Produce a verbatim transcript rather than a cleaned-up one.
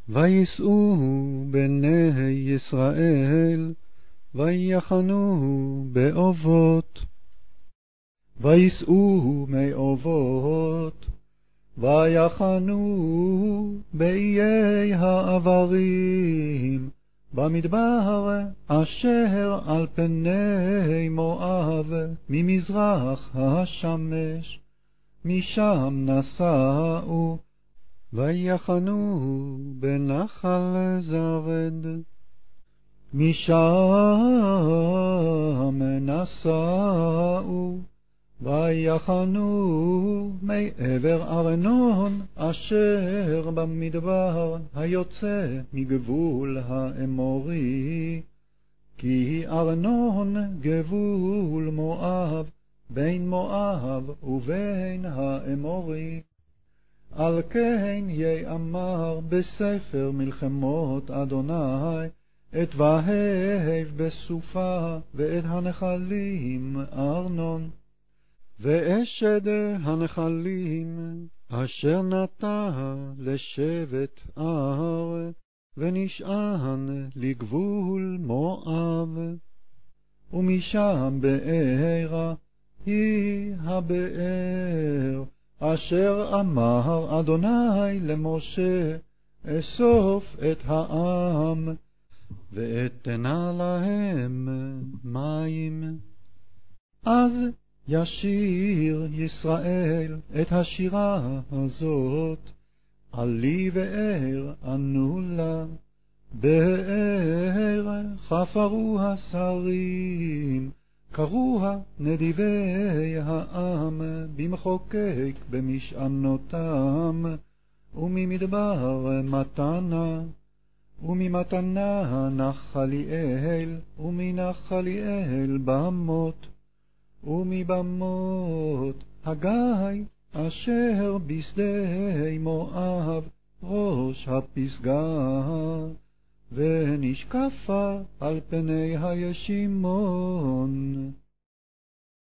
ויסעו בני ישראל, ויחנו באובות. ויסעו מאובות, ויחנו באיי העברים, במדבר אשר על פני מואב, ממזרח השמש. משם נסעו, ויחנו בנחל זרד. משם נסעו, ויחנו מעבר ארנון אשר במדבר, היוצא מגבול האמורי. כי ארנון גבול מואב, בין מואב ובין האמורי. על כן יאמר בספר מלחמות אדוני, את והב בסופה, ואת הנחלים ארנון. ואשד הנחלים אשר נטע לשבט אר, ונשען לגבול מואב. ומשם בארה, היא הבאר אשר אמר אדוני למשה, אסוף את העם ואתנה להם מים. אז ישיר ישראל את השירה הזאת, עלי באר ענו לה, באר חפרו השרים, קרוה נדיבי העם, במחוקק במשענותם, וממדבר מתנה, וממתנה נחליאל, ומנחליאל במות, ומבמות הגיא אשר בשדה מואב, ראש הפסגה, ונשקפה על פני הישימון.